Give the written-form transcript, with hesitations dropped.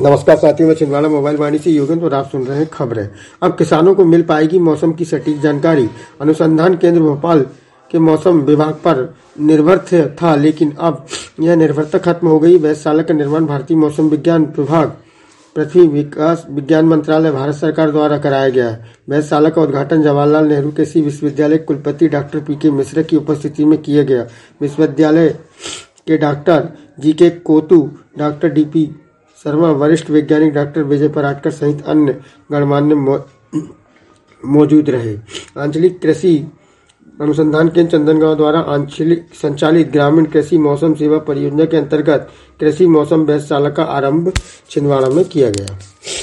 नमस्कार साथियों, मैं छिंदवाड़ा मोबाइल वाणी से योगेंद्र और आप सुन रहे हैं खबरें। अब किसानों को मिल पाएगी मौसम की सटीक जानकारी। अनुसंधान केंद्र भोपाल के मौसम विभाग पर निर्भर था, लेकिन अब यह निर्भरता खत्म हो गई। वेधशाला का निर्माण भारतीय मौसम विज्ञान विभाग, पृथ्वी विकास विज्ञान मंत्रालय, भारत सरकार द्वारा कराया गया है। वेधशाला का उद्घाटन जवाहरलाल नेहरू कृषि विश्वविद्यालय कुलपति डॉक्टर पी.के. मिश्रा की उपस्थिति में किया गया। विश्वविद्यालय के doctor G K. Kotu, doctor D P. Sharma, वरिष्ठ वैज्ञानिक डॉक्टर विजय पराटकर सहित अन्य गणमान्य मौजूद रहे। आंचलिक कृषि अनुसंधान केंद्र चंदनगांव द्वारा आंचलिक संचालित ग्रामीण कृषि मौसम सेवा परियोजना के अंतर्गत कृषि मौसम वेधशाला का आरंभ छिंदवाड़ा में किया गया।